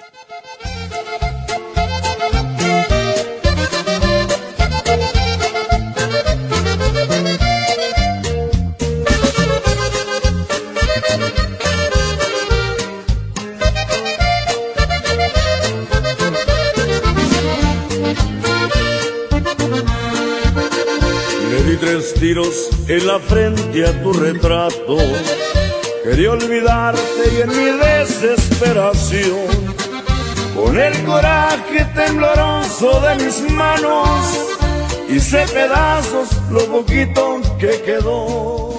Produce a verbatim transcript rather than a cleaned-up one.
Le di tres tiros en la frente a tu retrato. Quería olvidarte y en mi desesperación, con el coraje tembloroso de mis manos, hice pedazos lo poquito que quedó.